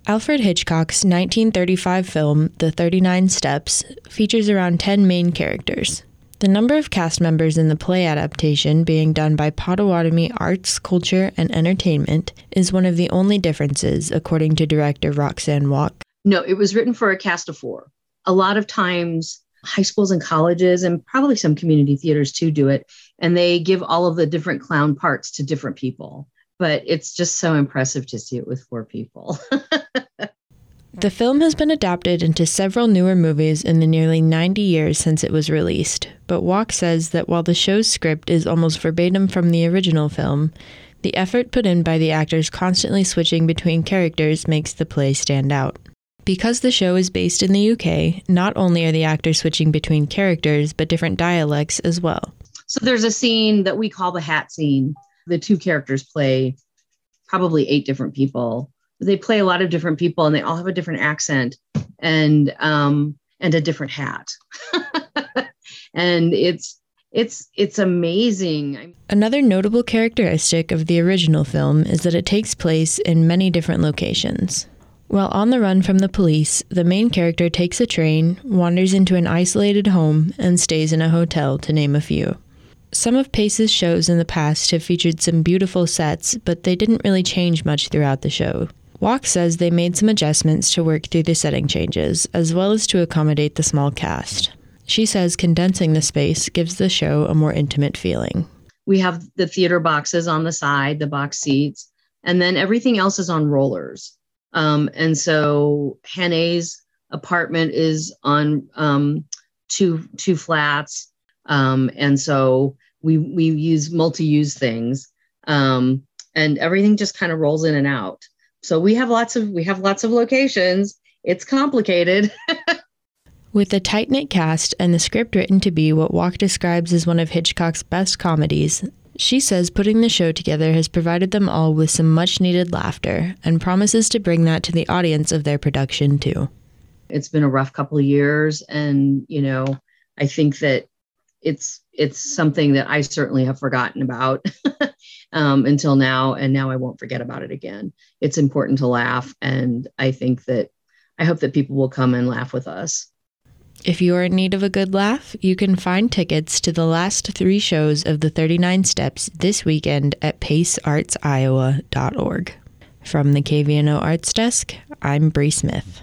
Alfred Hitchcock's 1935 film, The 39 Steps, features around 10 main characters. The number of cast members in the play adaptation being done by Potawatomi Arts, Culture, and Entertainment is one of the only differences, according to director Roxanne Walk. No, it was written for a cast of 4. A lot of times, high schools and colleges, and probably some community theaters too, do it, and they give all of the different clown parts to different people. But it's just so impressive to see it with 4 people. The film has been adapted into several newer movies in the nearly 90 years since it was released, but Walk says that while the show's script is almost verbatim from the original film, the effort put in by the actors constantly switching between characters makes the play stand out. Because the show is based in the UK, not only are the actors switching between characters, but different dialects as well. So there's a scene that we call the hat scene. The 2 characters play probably 8 different people. They play a lot of different people, and they all have a different accent and a different hat. And it's amazing. Another notable characteristic of the original film is that it takes place in many different locations. While on the run from the police, the main character takes a train, wanders into an isolated home, and stays in a hotel, to name a few. Some of Pace's shows in the past have featured some beautiful sets, but they didn't really change much throughout the show. Walk says they made some adjustments to work through the setting changes, as well as to accommodate the small cast. She says condensing the space gives the show a more intimate feeling. We have the theater boxes on the side, the box seats, and then everything else is on rollers. And so Hannah's apartment is on 2 flats. And so we use multi-use things, and everything just kind of rolls in and out. So we have lots of locations. It's complicated. With a tight-knit cast and the script written to be what Walk describes as one of Hitchcock's best comedies, she says putting the show together has provided them all with some much-needed laughter and promises to bring that to the audience of their production too. It's been a rough couple of years, and I think that it's something that I certainly have forgotten about until now, and now I won't forget about it again. It's important to laugh, and I hope that people will come and laugh with us. If you are in need of a good laugh, you can find tickets to the last 3 shows of the 39 Steps this weekend at paceartsiowa.org. From the KVNO Arts Desk, I'm Bree Smith.